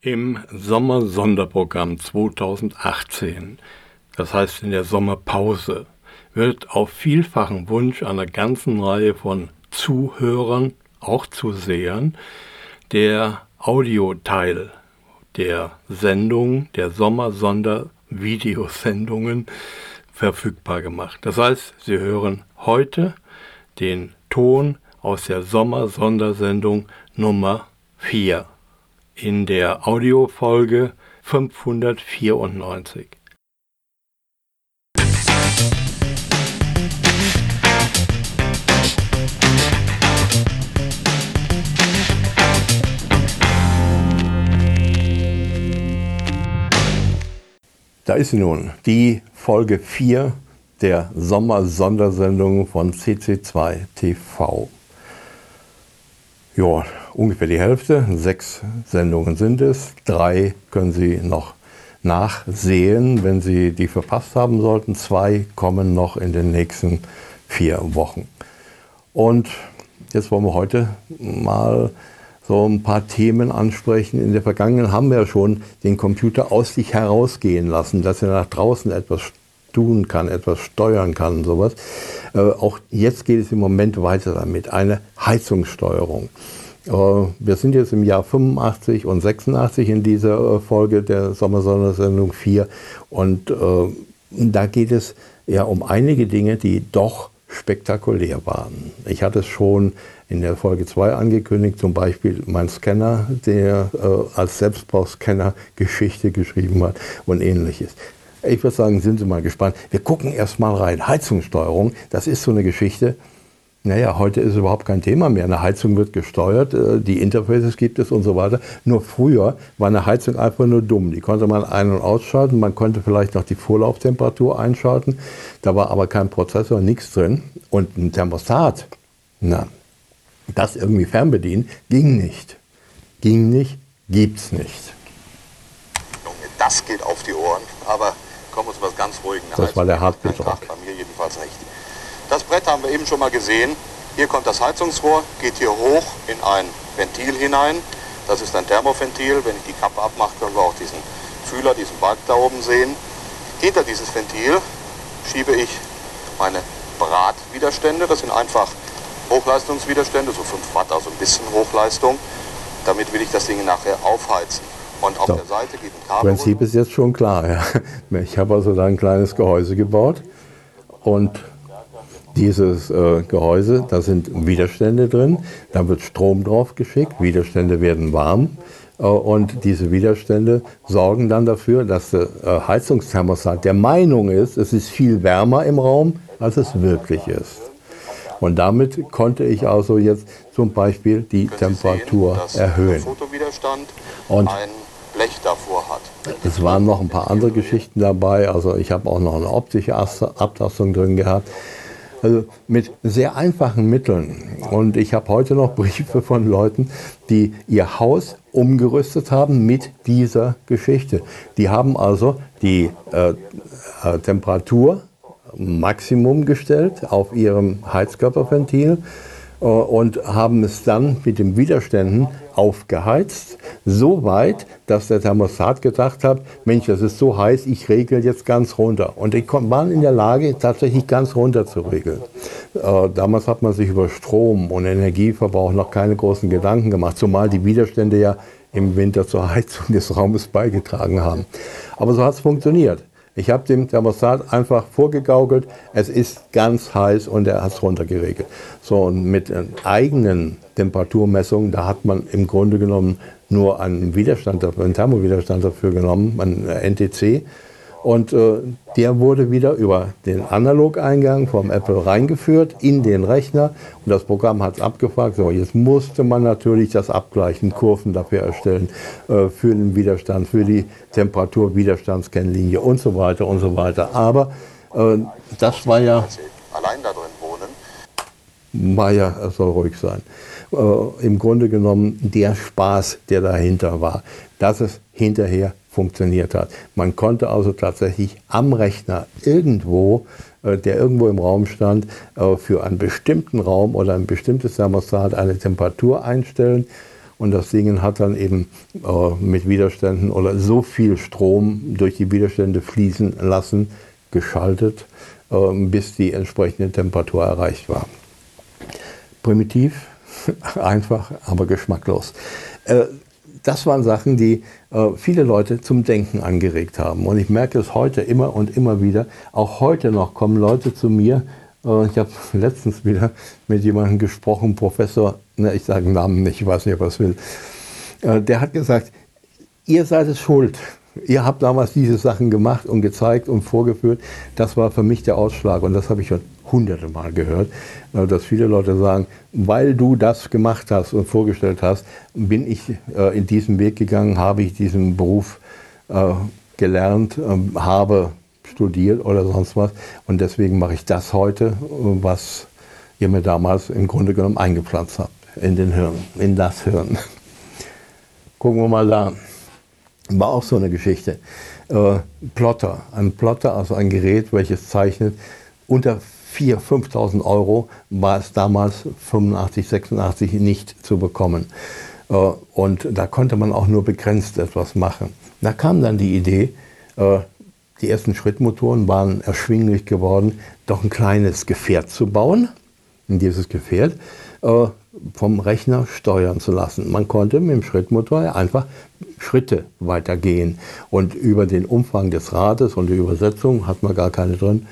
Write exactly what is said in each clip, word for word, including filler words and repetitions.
Im Sommersonderprogramm zweitausendachtzehn, das heißt in der Sommerpause, wird auf vielfachen Wunsch einer ganzen Reihe von Zuhörern, auch Zusehern, der Audioteil der Sendung, der Sommersonder-Videosendungen verfügbar gemacht. Das heißt, Sie hören heute den Ton aus der Sommersondersendung Nummer vier in der Audiofolge fünfhundertvierundneunzig. Da ist sie nun, die Folge vier der Sommersondersendung von C C zwei T V. Ja, ungefähr die Hälfte, sechs Sendungen sind es. Drei können Sie noch nachsehen, wenn Sie die verpasst haben sollten. Zwei kommen noch in den nächsten vier Wochen. Und jetzt wollen wir heute mal so ein paar Themen ansprechen. In der Vergangenheit haben wir ja schon den Computer aus sich herausgehen lassen, dass er nach draußen etwas tun kann, etwas steuern kann und sowas. Äh, auch jetzt geht es im Moment weiter damit, eine Heizungssteuerung. Äh, wir sind jetzt im Jahr fünfundachtzig und sechsundachtzig in dieser äh, Folge der Sommersondersendung vier und äh, da geht es ja um einige Dinge, die doch spektakulär waren. Ich hatte es schon in der Folge zwei angekündigt, zum Beispiel mein Scanner, der äh, als Selbstbau-Scanner Geschichte geschrieben hat und ähnliches. Ich würde sagen, sind Sie mal gespannt. Wir gucken erst mal rein. Heizungssteuerung, das ist so eine Geschichte. Naja, heute ist überhaupt kein Thema mehr. Eine Heizung wird gesteuert, die Interfaces gibt es und so weiter. Nur früher war eine Heizung einfach nur dumm. Die konnte man ein- und ausschalten. Man konnte vielleicht noch die Vorlauftemperatur einschalten. Da war aber kein Prozessor, nichts drin. Und ein Thermostat, na, das irgendwie fernbedienen, ging nicht. Ging nicht, gibt's nicht. Das geht auf die Ohren, aber kommen wir zu was ganz Ruhigen. Das war der Hartbetrag. Bei mir jedenfalls nicht. Das Brett haben wir eben schon mal gesehen. Hier kommt das Heizungsrohr, geht hier hoch in ein Ventil hinein. Das ist ein Thermoventil. Wenn ich die Kappe abmache, können wir auch diesen Fühler, diesen Balk da oben sehen. Hinter dieses Ventil schiebe ich meine Bratwiderstände. Das sind einfach Hochleistungswiderstände, so fünf Watt, also ein bisschen Hochleistung. Damit will ich das Ding nachher aufheizen. Und auf So. der Seite geht ein Kabel. Das Prinzip ist jetzt schon klar. Ja. Ich habe also da ein kleines Gehäuse gebaut und dieses äh, Gehäuse, da sind Widerstände drin, da wird Strom drauf geschickt, Widerstände werden warm äh, und diese Widerstände sorgen dann dafür, dass der äh, Heizungsthermostat der Meinung ist, es ist viel wärmer im Raum, als es wirklich ist. Und damit konnte ich also jetzt zum Beispiel die Temperatur sehen, dass erhöhen. Der Fotowiderstand Und ein Blech davor hat. es waren noch ein paar andere Geschichten dabei, also ich habe auch noch eine optische Abtastung drin gehabt. Also mit sehr einfachen Mitteln. Und ich habe heute noch Briefe von Leuten, die ihr Haus umgerüstet haben mit dieser Geschichte. Die haben also die äh, äh, Temperatur Maximum gestellt auf ihrem Heizkörperventil äh, und haben es dann mit den Widerständen aufgeheizt, so weit, dass der Thermostat gedacht hat, Mensch, das ist so heiß, ich regle jetzt ganz runter. Und die waren in der Lage, tatsächlich ganz runter zu regeln. Äh, damals hat man sich über Strom und Energieverbrauch noch keine großen Gedanken gemacht, zumal die Widerstände ja im Winter zur Heizung des Raumes beigetragen haben. Aber so hat es funktioniert. Ich habe dem Thermostat einfach vorgegaukelt, es ist ganz heiß und er hat es runtergeregelt. So, und mit äh, eigenen Temperaturmessungen, da hat man im Grunde genommen nur einen Widerstand, einen Thermowiderstand dafür genommen, einen N T C. Und äh, der wurde wieder über den Analogeingang vom Apple reingeführt in den Rechner. Und das Programm hat es abgefragt. So, jetzt musste man natürlich das abgleichen, Kurven dafür erstellen, äh, für den Widerstand, für die Temperaturwiderstandskennlinie und so weiter und so weiter. Aber äh, das war ja... Allein da drin wohnen. War ja, es soll ruhig sein. Äh, Im Grunde genommen der Spaß, der dahinter war, dass es hinterher funktioniert hat. Man konnte also tatsächlich am Rechner irgendwo, äh, der irgendwo im Raum stand, äh, für einen bestimmten Raum oder ein bestimmtes Thermostat eine Temperatur einstellen. Und und das Ding hat dann eben äh, mit Widerständen oder so viel Strom durch die Widerstände fließen lassen, geschaltet, äh, bis die entsprechende Temperatur erreicht war. Primitiv, einfach, aber geschmacklos. Äh, das waren Sachen, die äh, viele Leute zum Denken angeregt haben. Und ich merke es heute immer und immer wieder. Auch heute noch kommen Leute zu mir. Äh, ich habe letztens wieder mit jemandem gesprochen, Professor, ne, ich sage den Namen nicht, ich weiß nicht, ob er es will. Äh, der hat gesagt, ihr seid es schuld. Ihr habt damals diese Sachen gemacht und gezeigt und vorgeführt. Das war für mich der Ausschlag. Und das habe ich schon hunderte Mal gehört, dass viele Leute sagen, weil du das gemacht hast und vorgestellt hast, bin ich äh, in diesen Weg gegangen, habe ich diesen Beruf äh, gelernt, äh, habe studiert oder sonst was. Und deswegen mache ich das heute, was ihr mir damals im Grunde genommen eingepflanzt habt, in den Hirn, in das Hirn. Gucken wir mal da. War auch so eine Geschichte. Äh, Plotter, ein Plotter, also ein Gerät, welches zeichnet, unter viertausend, fünftausend Euro war es damals fünfundachtzig, sechsundachtzig nicht zu bekommen. Äh, und da konnte man auch nur begrenzt etwas machen. Da kam dann die Idee, äh, die ersten Schrittmotoren waren erschwinglich geworden, doch ein kleines Gefährt zu bauen. Und dieses Gefährt äh, vom Rechner steuern zu lassen. Man konnte mit dem Schrittmotor einfach Schritte weitergehen. Und über den Umfang des Rades und die Übersetzung, hat man gar keine drin,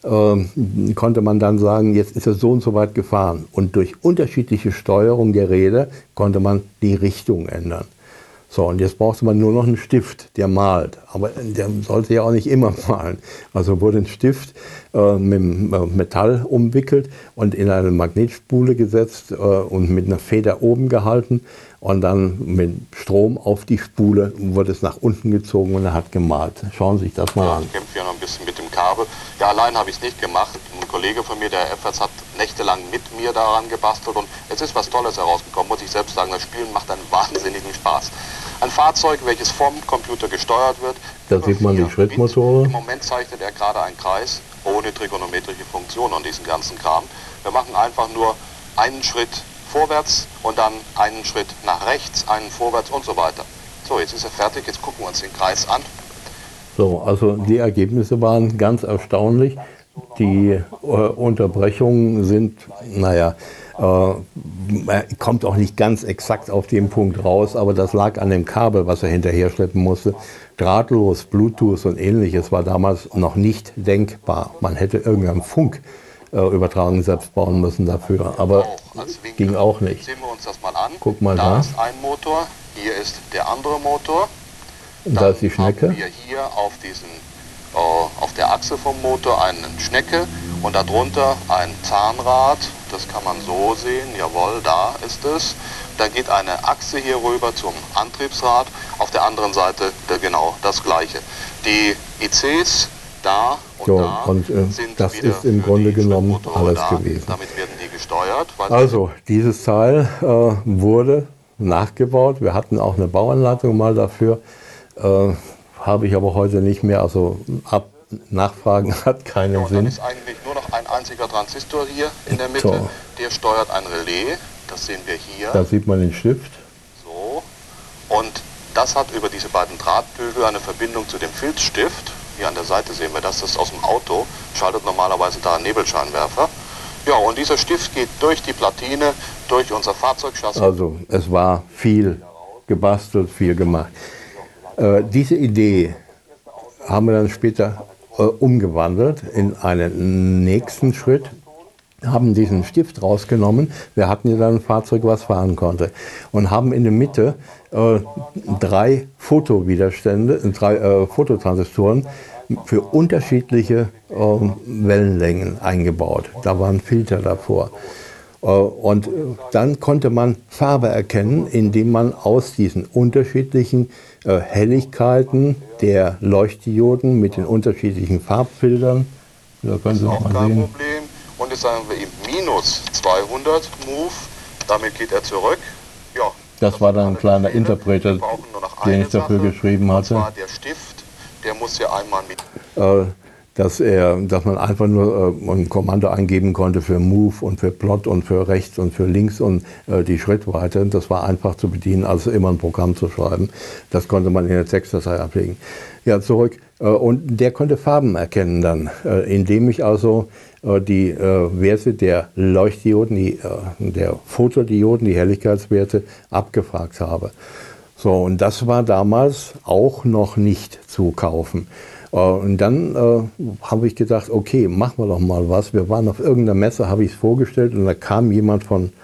äh, konnte man dann sagen, jetzt ist er so und so weit gefahren. Und durch unterschiedliche Steuerung der Räder konnte man die Richtung ändern. So, und jetzt brauchte man nur noch einen Stift, der malt. Aber der sollte ja auch nicht immer malen. Also wurde ein Stift äh, mit Metall umwickelt und in eine Magnetspule gesetzt äh, und mit einer Feder oben gehalten. Und dann mit Strom auf die Spule wurde es nach unten gezogen und er hat gemalt. Schauen Sie sich das mal an. Ich kämpfe ja noch ein bisschen mit dem Kabel. Ja, allein habe ich es nicht gemacht. Ein Kollege von mir, der Herr Efferts, hat nächtelang mit mir daran gebastelt. Und jetzt ist was Tolles herausgekommen, muss ich selbst sagen. Das Spielen macht einen wahnsinnigen Spaß. Ein Fahrzeug, welches vom Computer gesteuert wird. Da sieht man die Schrittmotoren. Im Moment zeichnet er gerade einen Kreis ohne trigonometrische Funktion und diesen ganzen Kram. Wir machen einfach nur einen Schritt vorwärts und dann einen Schritt nach rechts, einen vorwärts und so weiter. So, jetzt ist er fertig, jetzt gucken wir uns den Kreis an. So, also die Ergebnisse waren ganz erstaunlich. Die äh, Unterbrechungen sind, naja, äh, kommt auch nicht ganz exakt auf den Punkt raus, aber das lag an dem Kabel, was er hinterher schleppen musste. Drahtlos, Bluetooth und ähnliches war damals noch nicht denkbar. Man hätte irgendeinen Funk äh, Übertragung selbst bauen müssen dafür, aber auch, ging auch nicht. Sehen wir uns das mal an. Guck mal da. Da ist ein Motor, hier ist der andere Motor. Und da ist die Schnecke. Haben wir hier auf, diesen, äh, auf der Achse vom Motor eine Schnecke und darunter ein Zahnrad. Das kann man so sehen, jawohl, da ist es. Da geht eine Achse hier rüber zum Antriebsrad. Auf der anderen Seite äh, genau das gleiche. Die I Cs da und so, da und äh, sind das wieder ist im für Grunde die genommen alles da. gewesen. Damit werden die gesteuert. Weil Also, dieses Teil äh, wurde nachgebaut. Wir hatten auch eine Bauanleitung mal dafür. Äh, habe ich aber heute nicht mehr. Also ab Nachfragen hat keinen ja, und Sinn. dann ist eigentlich nur noch ein einziger Transistor hier in der Mitte. So. Der steuert ein Relais. Das sehen wir hier. Da sieht man den Stift. So. Und das hat über diese beiden Drahtbügel eine Verbindung zu dem Filzstift. Hier an der Seite sehen wir das. Das ist aus dem Auto. Schaltet normalerweise da einen Nebelscheinwerfer. Ja, und dieser Stift geht durch die Platine, durch unser Fahrzeugchassis. Also es war viel gebastelt, viel gemacht. Äh, diese Idee haben wir dann später äh, umgewandelt in einen nächsten Schritt, haben diesen Stift rausgenommen. Wir hatten ja dann ein Fahrzeug, was fahren konnte. Und haben in der Mitte äh, drei Fotowiderstände, drei äh, Fototransistoren für unterschiedliche äh, Wellenlängen eingebaut. Da waren Filter davor. Äh, und dann konnte man Farbe erkennen, indem man aus diesen unterschiedlichen äh, Helligkeiten der Leuchtdioden mit den unterschiedlichen Farbfiltern, da können Sie auch mal kein sehen. Problem. Und jetzt sagen wir ihm minus zweihundert Move. Damit geht er zurück. Ja, Das war dann ein kleiner Interpreter, den ich dafür geschrieben hatte. Und zwar der Stift, der muss ja einmal mit. Äh, dass, er, dass man einfach nur äh, ein Kommando eingeben konnte für Move und für Plot und für rechts und für links und äh, die Schrittweite. Das war einfach zu bedienen, als immer ein Programm zu schreiben. Das konnte man in der Textdatei ablegen. Ja, zurück. Äh, und der konnte Farben erkennen dann, äh, indem ich also äh, die äh, Werte der Leuchtdioden, die, äh, der Fotodioden, die Helligkeitswerte abgefragt habe. So, und das war damals auch noch nicht zu kaufen. Und dann äh, habe ich gedacht, okay, machen wir doch mal was. Wir waren auf irgendeiner Messe, habe ich es vorgestellt und da kam jemand von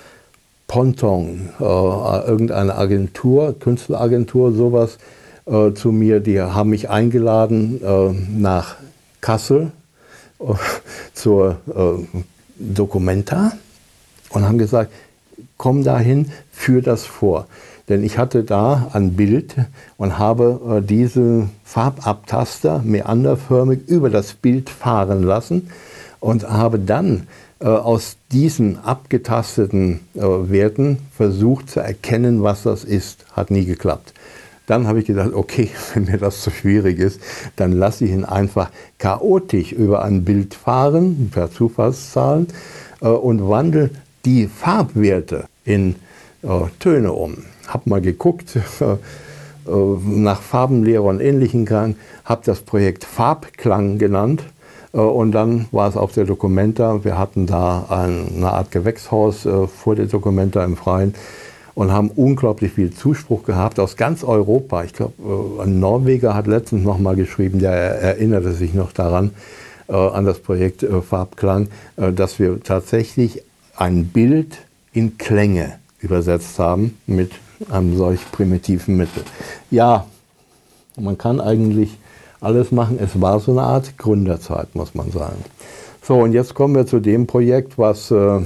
Ponton, äh, irgendeine Agentur, Künstleragentur, sowas, äh, zu mir. Die haben mich eingeladen äh, nach Kassel äh, zur äh, Documenta und haben gesagt, komm dahin, führ das vor. Denn ich hatte da ein Bild und habe äh, diese Farbabtaster meanderförmig über das Bild fahren lassen und habe dann äh, aus diesen abgetasteten äh, Werten versucht zu erkennen, was das ist. Hat nie geklappt. Dann habe ich gedacht, okay, wenn mir das zu schwierig ist, dann lasse ich ihn einfach chaotisch über ein Bild fahren, per Zufallszahlen, äh, und wandle die Farbwerte in äh, Töne um. Habe mal geguckt äh, nach Farbenlehre und ähnlichen Klang, habe das Projekt Farbklang genannt äh, und dann war es auf der Documenta. Wir hatten da ein, eine Art Gewächshaus äh, vor der Documenta im Freien und haben unglaublich viel Zuspruch gehabt aus ganz Europa. Ich glaube, äh, ein Norweger hat letztens noch mal geschrieben, der erinnerte sich noch daran, äh, an das Projekt äh, Farbklang, äh, dass wir tatsächlich ein Bild in Klänge übersetzt haben mit einem solch primitiven Mittel. Ja, man kann eigentlich alles machen. Es war so eine Art Gründerzeit, muss man sagen. So, und jetzt kommen wir zu dem Projekt, was äh,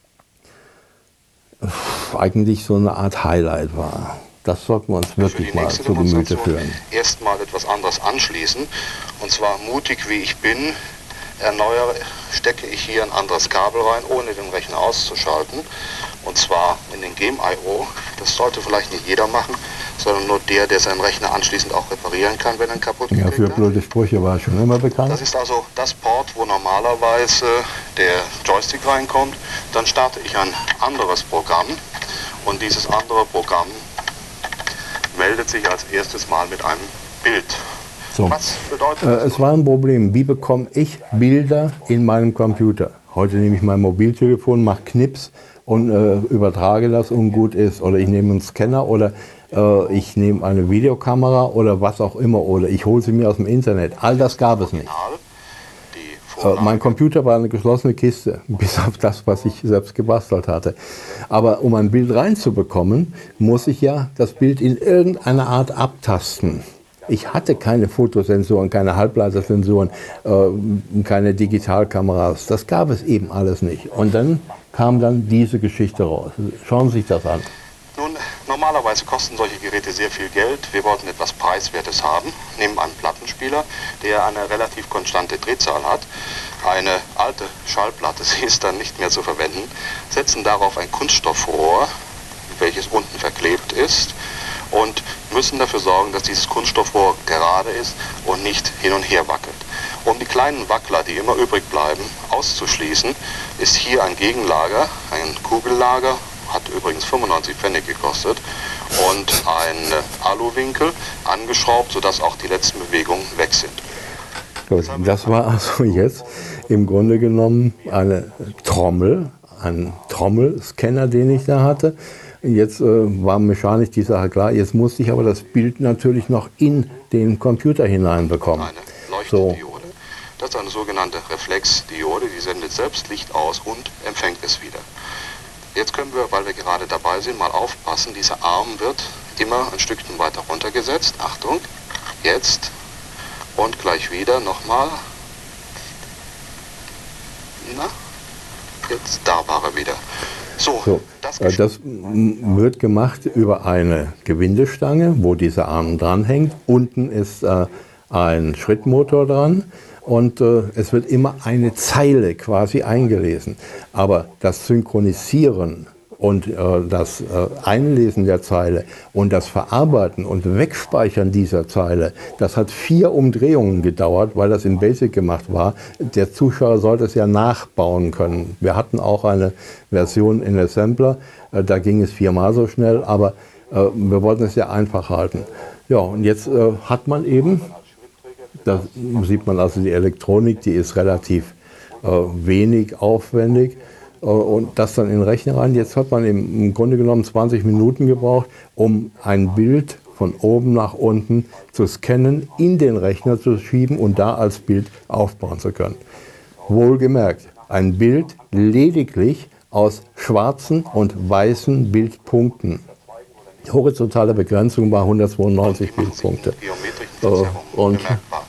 eigentlich so eine Art Highlight war. Das sollten wir uns wirklich mal zu Gemüte führen. Erstmal etwas anderes anschließen. Und zwar mutig wie ich bin, erneuere, stecke ich hier ein anderes Kabel rein, ohne den Rechner auszuschalten. Und zwar in den Game I O. Das sollte vielleicht nicht jeder machen, sondern nur der, der seinen Rechner anschließend auch reparieren kann, wenn er kaputt geht. Ja, für blöde Sprüche war schon immer bekannt. Das ist also das Port, wo normalerweise der Joystick reinkommt. Dann starte ich ein anderes Programm und dieses andere Programm meldet sich als erstes mal mit einem Bild. So. Was bedeutet äh, das? Es war ein Problem. Wie bekomme ich Bilder in meinem Computer? Heute nehme ich mein Mobiltelefon, mache Knips und äh, übertrage das und gut ist. Oder ich nehme einen Scanner oder äh, ich nehme eine Videokamera oder was auch immer. Oder ich hole sie mir aus dem Internet. All das gab es nicht. Äh, mein Computer war eine geschlossene Kiste, bis auf das, was ich selbst gebastelt hatte. Aber um ein Bild reinzubekommen, muss ich ja das Bild in irgendeiner Art abtasten. Ich hatte keine Fotosensoren, keine Halbleitersensoren, äh, keine Digitalkameras. Das gab es eben alles nicht. Und dann kam dann diese Geschichte raus. Schauen Sie sich das an. Nun, normalerweise kosten solche Geräte sehr viel Geld. Wir wollten etwas Preiswertes haben. Nehmen einen Plattenspieler, der eine relativ konstante Drehzahl hat. Eine alte Schallplatte, sie ist dann nicht mehr zu verwenden. Setzen darauf ein Kunststoffrohr, welches unten verklebt ist. Und müssen dafür sorgen, dass dieses Kunststoffrohr gerade ist und nicht hin und her wackelt. Um die kleinen Wackler, die immer übrig bleiben, auszuschließen, ist hier ein Gegenlager, ein Kugellager, hat übrigens fünfundneunzig Pfennig gekostet, und ein Aluwinkel angeschraubt, sodass auch die letzten Bewegungen weg sind. Gut, das war also jetzt im Grunde genommen eine Trommel, ein Trommelscanner, den ich da hatte. Jetzt äh, war mechanisch die Sache klar, jetzt musste ich aber das Bild natürlich noch in den Computer hineinbekommen. Eine Leuchtdiode. So. Das ist eine sogenannte Reflexdiode, die sendet selbst Licht aus und empfängt es wieder. Jetzt können wir, weil wir gerade dabei sind, mal aufpassen. Dieser Arm wird immer ein Stückchen weiter runtergesetzt. Achtung, jetzt und gleich wieder nochmal. Na, jetzt da war er wieder. So, so, das, das wird gemacht über eine Gewindestange, wo dieser Arm dranhängt. Unten ist äh, ein Schrittmotor dran und äh, es wird immer eine Zeile quasi eingelesen. Aber das Synchronisieren Und äh, das äh, Einlesen der Zeile und das Verarbeiten und Wegspeichern dieser Zeile, das hat vier Umdrehungen gedauert, weil das in BASIC gemacht war. Der Zuschauer sollte es ja nachbauen können. Wir hatten auch eine Version in Assembler, äh, da ging es viermal so schnell, aber äh, wir wollten es ja einfach halten. Ja, und jetzt äh, hat man eben, da sieht man also die Elektronik, die ist relativ äh, wenig aufwendig. Und das dann in den Rechner rein. Jetzt hat man im Grunde genommen zwanzig Minuten gebraucht, um ein Bild von oben nach unten zu scannen, in den Rechner zu schieben und da als Bild aufbauen zu können. Wohlgemerkt, ein Bild lediglich aus schwarzen und weißen Bildpunkten. Die horizontale Begrenzung war hundertzweiundneunzig Bildpunkte. Und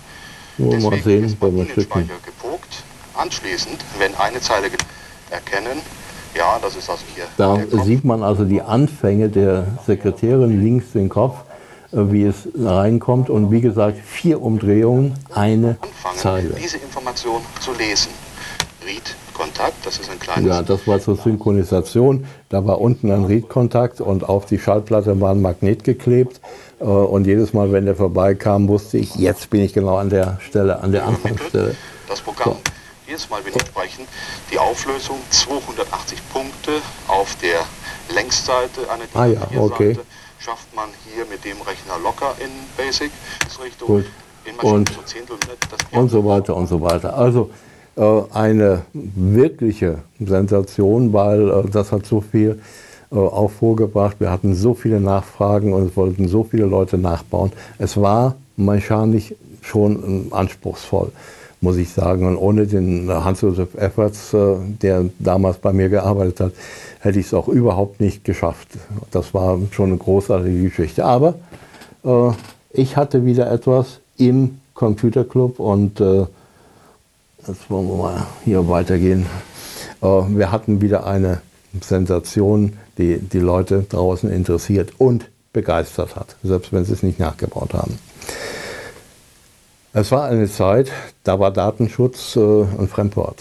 nur mal sehen, wenn wir schicken. Anschließend, wenn eine Zeile erkennen, ja, das ist also hier. Da sieht man also die Anfänge der Sekretärin, links den Kopf, wie es reinkommt und wie gesagt, vier Umdrehungen, eine Anfangen, Zeile. Diese Information zu lesen. Read-Kontakt, das ist ein kleines... Ja, das war zur Synchronisation. Da war unten ein Read-Kontakt und auf die Schallplatte war ein Magnet geklebt. Und jedes Mal, wenn der vorbeikam, wusste ich, jetzt bin ich genau an der Stelle, an der Anfangsstelle. Das Programm. So. Jedes Mal, wenn wir sprechen, die Auflösung zweihundertachtzig Punkte auf der Längsseite, eine ah, ja, okay. Seite, schafft man hier mit dem Rechner locker in BASIC. Richtung Gut. Und, und so weiter und so weiter. Also äh, eine wirkliche Sensation, weil äh, das hat so viel äh, auch vorgebracht. Wir hatten so viele Nachfragen und es wollten so viele Leute nachbauen. Es war mechanisch schon äh, anspruchsvoll, muss ich sagen. Und ohne den Hans-Josef Efferts, der damals bei mir gearbeitet hat, hätte ich es auch überhaupt nicht geschafft. Das war schon eine großartige Geschichte. Aber äh, ich hatte wieder etwas im Computerclub und äh, jetzt wollen wir mal hier weitergehen. Äh, wir hatten wieder eine Sensation, die die Leute draußen interessiert und begeistert hat, selbst wenn sie es nicht nachgebaut haben. Es war eine Zeit, da war Datenschutz äh, ein Fremdwort.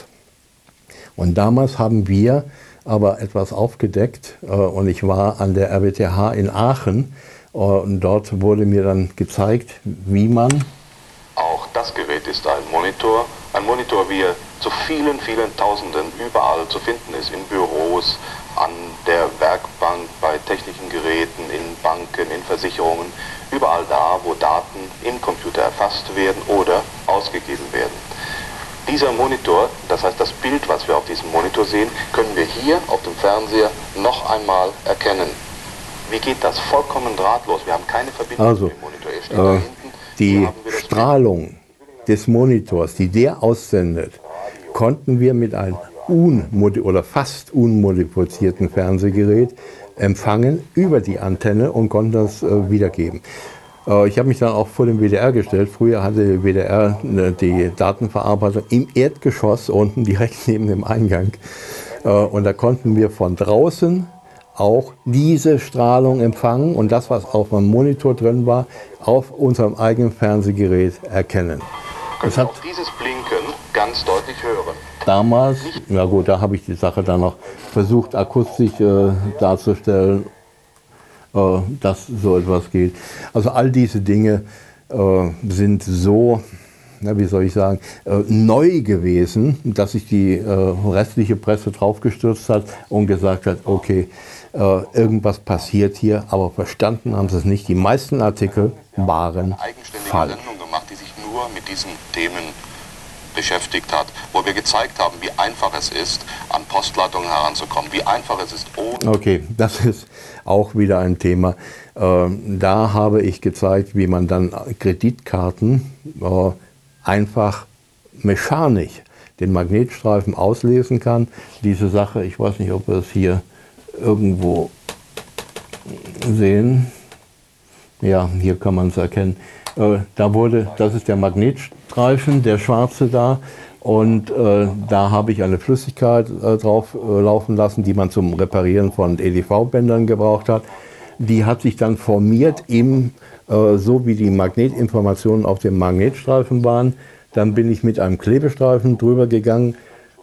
Und damals haben wir aber etwas aufgedeckt äh, und ich war an der R W T H in Aachen äh, und dort wurde mir dann gezeigt, wie man... Auch das Gerät ist ein Monitor, ein Monitor, wie er zu vielen, vielen Tausenden überall zu finden ist, in Büros, an der Werkbank, bei technischen Geräten, in Banken, in Versicherungen. Überall da, wo Daten im Computer erfasst werden oder ausgegeben werden. Dieser Monitor, das heißt das Bild, was wir auf diesem Monitor sehen, können wir hier auf dem Fernseher noch einmal erkennen. Wie geht das? Vollkommen drahtlos. Wir haben keine Verbindung also, mit dem Monitor. Er steht äh, da hinten. Die Strahlung des Monitors, die der aussendet, konnten wir mit einem unmodi- oder fast unmodifizierten Fernsehgerät empfangen über die Antenne und konnten das äh, wiedergeben. Äh, ich habe mich dann auch vor dem W D R gestellt. Früher hatte der W D R ne, die Datenverarbeitung im Erdgeschoss unten direkt neben dem Eingang. Äh, und da konnten wir von draußen auch diese Strahlung empfangen und das, was auf dem Monitor drin war, auf unserem eigenen Fernsehgerät erkennen. Das hat auch dieses Blinken ganz deutlich hören. Damals, na gut, da habe ich die Sache dann noch versucht, akustisch äh, darzustellen, äh, dass so etwas geht. Also all diese Dinge äh, sind so, na, wie soll ich sagen, äh, neu gewesen, dass sich die äh, restliche Presse draufgestürzt hat und gesagt hat, okay, äh, irgendwas passiert hier, aber verstanden haben sie es nicht. Die meisten Artikel waren falsch. Sendung gemacht, die sich nur mit diesen Themen beschäftigt hat, wo wir gezeigt haben, wie einfach es ist, an Postleitungen heranzukommen, wie einfach es ist, ohne... Okay, das ist auch wieder ein Thema. Ähm, da habe ich gezeigt, wie man dann Kreditkarten äh, einfach mechanisch den Magnetstreifen auslesen kann. Diese Sache, ich weiß nicht, ob wir es hier irgendwo sehen. Ja, hier kann man es erkennen. Äh, da wurde, das ist der Magnetstreifen, der schwarze da. Und äh, da habe ich eine Flüssigkeit äh, drauf äh, laufen lassen, die man zum Reparieren von E D V-Bändern gebraucht hat. Die hat sich dann formiert, im, äh, so wie die Magnetinformationen auf dem Magnetstreifen waren. Dann bin ich mit einem Klebestreifen drüber gegangen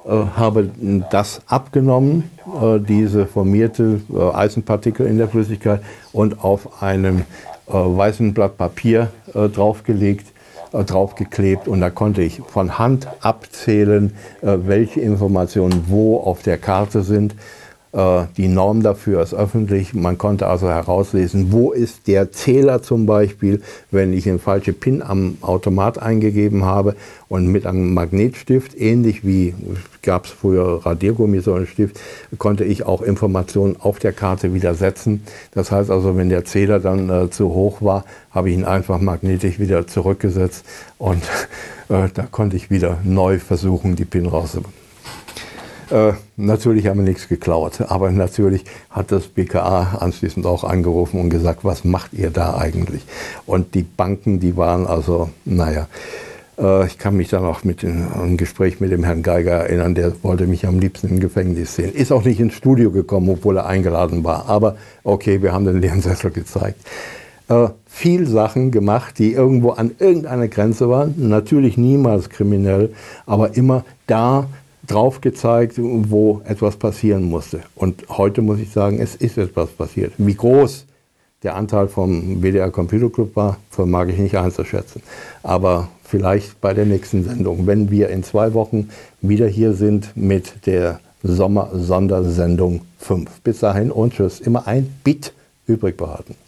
äh, habe das abgenommen, äh, diese formierte äh, Eisenpartikel in der Flüssigkeit, und auf einem äh, weißen Blatt Papier äh, draufgelegt, äh, draufgeklebt, und da konnte ich von Hand abzählen, äh, welche Informationen wo auf der Karte sind. Die Norm dafür ist öffentlich. Man konnte also herauslesen, wo ist der Zähler zum Beispiel, wenn ich eine falsche PIN am Automat eingegeben habe, und mit einem Magnetstift, ähnlich wie gab es früher Radiergummi, so einen Stift, konnte ich auch Informationen auf der Karte wieder setzen. Das heißt also, wenn der Zähler dann äh, zu hoch war, habe ich ihn einfach magnetisch wieder zurückgesetzt, und äh, da konnte ich wieder neu versuchen, die PIN rauszubekommen. Äh, natürlich haben wir nichts geklaut, aber natürlich hat das B K A anschließend auch angerufen und gesagt, was macht ihr da eigentlich? Und die Banken, die waren also, naja, äh, ich kann mich dann auch mit in, ein Gespräch mit dem Herrn Geiger erinnern, der wollte mich am liebsten im Gefängnis sehen. Ist auch nicht ins Studio gekommen, obwohl er eingeladen war, aber okay, wir haben den leeren Sessel gezeigt. Äh, viel Sachen gemacht, die irgendwo an irgendeiner Grenze waren, natürlich niemals kriminell, aber immer da drauf gezeigt, wo etwas passieren musste. Und heute muss ich sagen, es ist etwas passiert. Wie groß der Anteil vom W D R Computer Club war, vermag ich nicht einzuschätzen. Aber vielleicht bei der nächsten Sendung, wenn wir in zwei Wochen wieder hier sind mit der Sommer-Sondersendung fünf. Bis dahin und tschüss. Immer ein Bit übrig behalten.